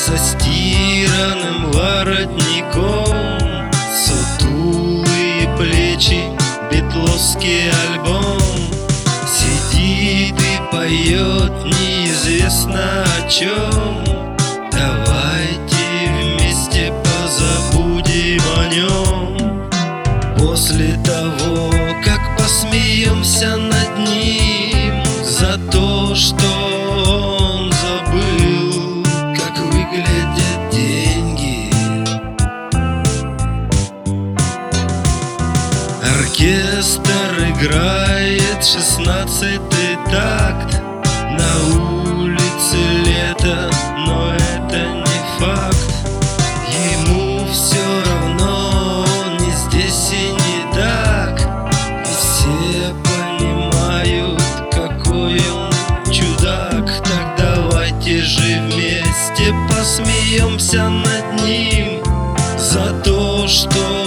со стиранным воротником, сутулые плечи, битловский альбом. Сидит и поет неизвестно о чем. Давайте вместе позабудем о нем. После того, как посмеемся над ним за то, что он забыл, как выглядят деньги. Оркестр играет 16-й такт. На улице лето, но это не факт. Ему все равно, он не здесь и не так. И все понимают, какой он чудак. Так давайте же вместе посмеемся над ним за то, что